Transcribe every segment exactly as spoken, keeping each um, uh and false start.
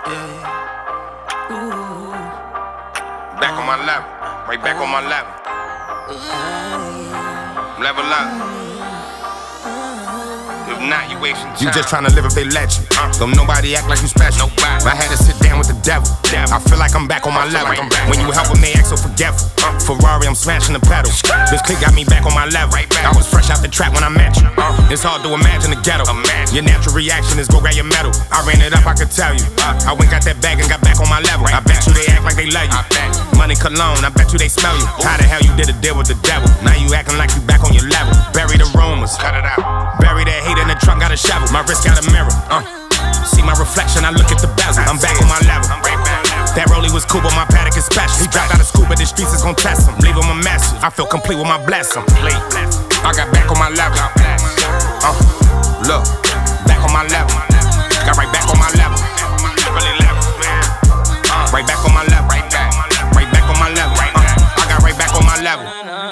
yeah. Ooh. Back on my level, right back on my level. Level up. If not, you wasting time. You just tryna live if they let you. Uh, Don't nobody act like you special. Nobody. I had to sit down with the devil. devil. I feel like I'm back on my level. Like back. When you help them, they act so forgetful. Uh, Ferrari, I'm smashing the pedal. This click got me back on my level. Right back. I was fresh out the trap when I met you. Uh, it's hard to imagine the ghetto. Imagine. Your natural reaction is go grab your medal. I ran it up, I could tell you. Uh, I went got that bag and got back on my level. Right I bet back. you they act like they love you. I bet. Money cologne, I bet you they smell you. How the hell you did a deal with the devil? Now you acting like you back on your level. Bury the rumors. Cut it out. Bury that hate in the trunk, got a shovel. My wrist got a mirror. Uh. See my reflection, I look at the bezel. I'm back on my level. I'm right back. That rollie was cool, but my paddock is special. He dropped out of school, but the streets is gon' test him. Leave him a message. I feel complete with my blessing. I got back on my level. Uh. Look, back on my level. Got right back on my level. Really level, man. Uh. Right back on my level. Right back. Right back on my level. Right Uh. back. I got right back on my level.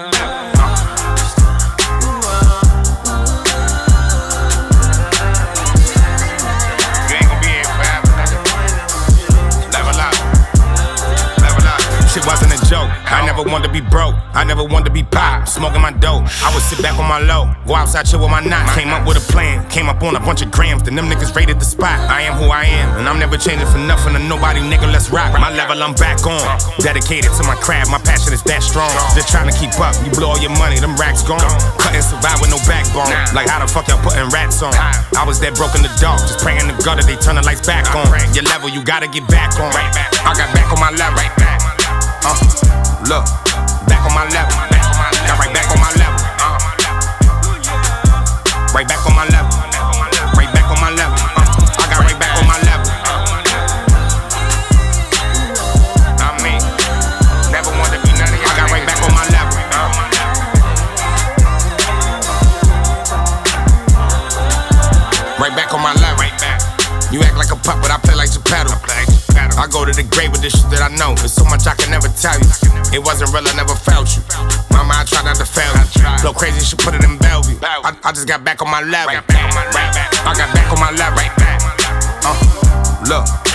Shit wasn't a joke. I never wanted to be broke. I never wanted to be pop. Smoking my dope. I would sit back on my low. Go outside, chill with my knot. Came up with a plan. Came up on a bunch of grams. Then them niggas raided the spot. I am who I am. And I'm never changing for nothing to nobody, nigga. Let's rock. My level, I'm back on. Dedicated to my craft. My passion is that strong. Just trying to keep up. You blow all your money. Them racks gone. Couldn't survive with no backbone. Like how the fuck y'all putting rats on? I was that broke in the dark. Just praying to God that they turn the lights back on. Your level, you gotta get back on. I got back on my level. Uh, look, back on my level. Got right back on my level. Uh, right back on my level. Right back on my level. Uh, I got right back on my level. I mean, never wanted to be none of y'all. I got right back on my level. Right back on my level. Right back. You act like a puppet, I play like Geppetto. I go to the grave with this shit that I know. There's so much I can never tell you. It wasn't real, I never felt you. Mama, I tried not to fail you. Flow crazy, she put it in Bellevue. I, I just got back on my level. Right back on my right back. I got back on my level. Right back. Uh, look.